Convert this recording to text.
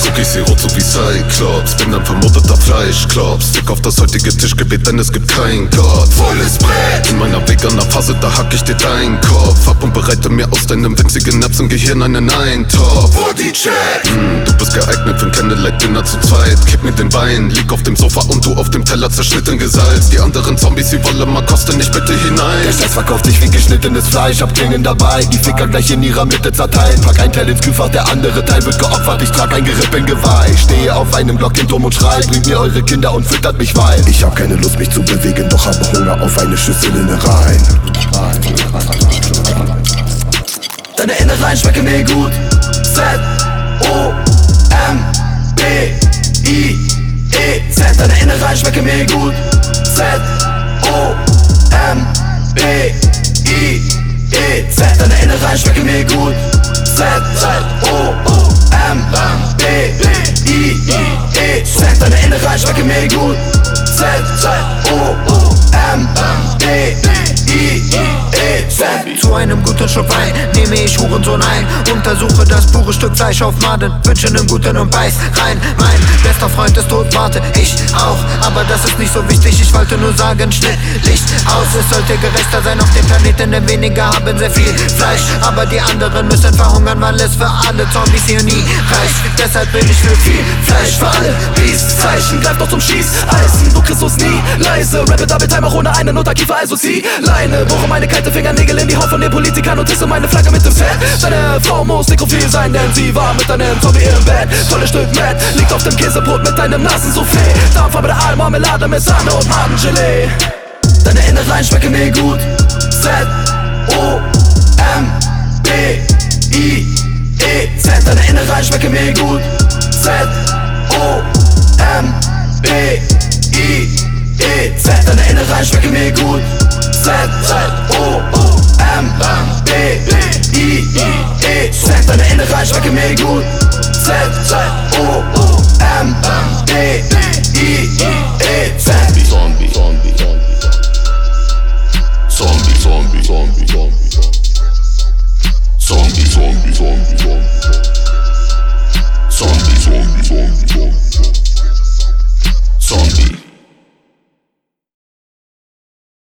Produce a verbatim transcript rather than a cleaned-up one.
Zuck ich sie rot so wie Cyclops. Bin ein vermoderter Fleischklops. Stick auf das heutige Tischgebet, denn es gibt kein Gott. Volles Brett, in meiner veganer Phase, da hack ich dir deinen Kopf ab und bereite mir aus deinem winzigen Nervengehirn einen Eintopf. Bodycheck, mm, du bist geeignet für ein Candlelight-Dinner zu zweit. Kipp mir den Wein, lieg auf dem Sofa und du auf dem Teller zerschnitten gesalzt. Die anderen Zombies, sie wollen mal kosten, nicht bitte hinein. Der Scheiß verkauft sich wie geschnittenes Fleisch, hab Klingen dabei, die Ficker gleich in ihrer Mitte zerteilen. Pack ein Teil ins Kühlfach, der andere Teil wird geopfert, ich trag ein Geripp in Geweih. Stehe auf einem Block in Turm und schrei, bringt mir eure Kinder und füttert mich Wein. Ich hab keine Lust mich zu bewegen, doch habe Hunger auf eine Schüssel Innereien. Deine Innereien schmecken mir gut. Z O M B I E Z. Deine Innereien schmecken mir gut. Z O M B I E Z. Deine Innereien schmecken mir gut. Z O M B I E Z. Deine Innereien schmecken mir gut. Z O M B I E Z. Zu einem guten Schluck Wein nehme ich Hurensohn ein. Untersuche das pure Stück Fleisch auf Maden, wünsche nem Guten und beiß rein. Mein bester Freund ist tot, warte, ich auch. Aber das ist nicht so wichtig, ich wollte nur sagen, Schnitt, Licht aus. Es sollte gerechter sein auf dem Planeten, denn weniger haben sehr viel Fleisch. Aber die anderen müssen verhungern, weil es für alle Zombies hier nie reicht. Deshalb bin ich für viel Fleisch, für alle Beast. Zeichen, greif doch zum Schießeisen, du kriegst uns nie leise. Rappe Double Time auch ohne einen Unterkiefer, also zieh Leine. Bohre meine kalte Fingernägel in die Haut von den Politikern und hisse meine Flagge mit dem Fett. Deine Frau muss nekrophil sein, denn sie war mit deinem Zombie im Bett. Tolles Stück Matt, liegt auf dem Käsebrot mit deinem Nasensoufflé. Darmfarbe der Aalmarmelade mit Sahne und Madengelee. Deine Innereien schmecken mir gut. Z O M B I E Z. Deine Innereien schmecken mir gut. Z O M B I E Z. Deine Innereien schmecken mir gut. Z O M B I E Z. Deine Innereien schmecken mir gut. Z O M B I E Z. Zombie, Zombie, Zombie, Zombie, Zombie, Zombie, Zombie, Zombie, Zombie.